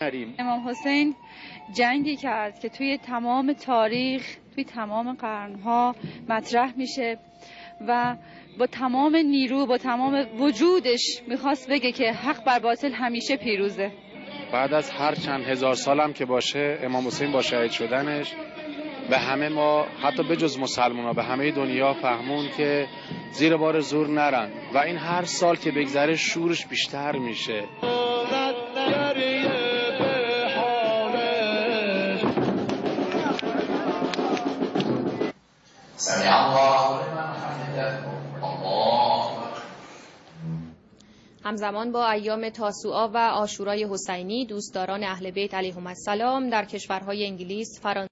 امام حسین جنگی کرد که توی تمام تاریخ، توی تمام قرنها مطرح میشه و با تمام نیرو، با تمام وجودش میخواست بگه که حق بر باطل همیشه پیروزه. بعد از هر چند هزار سالم که باشه، امام حسین با شهید شدنش به همه ما، حتی به جز مسلمان ها، به همه دنیا فهمون که زیر بار زور نرن و این هر سال که بگذره شورش بیشتر میشه. همزمان با ایام تاسوعا و عاشورای حسینی، دوستداران اهل بیت علیهم السلام در کشورهای انگلیس، فرانسه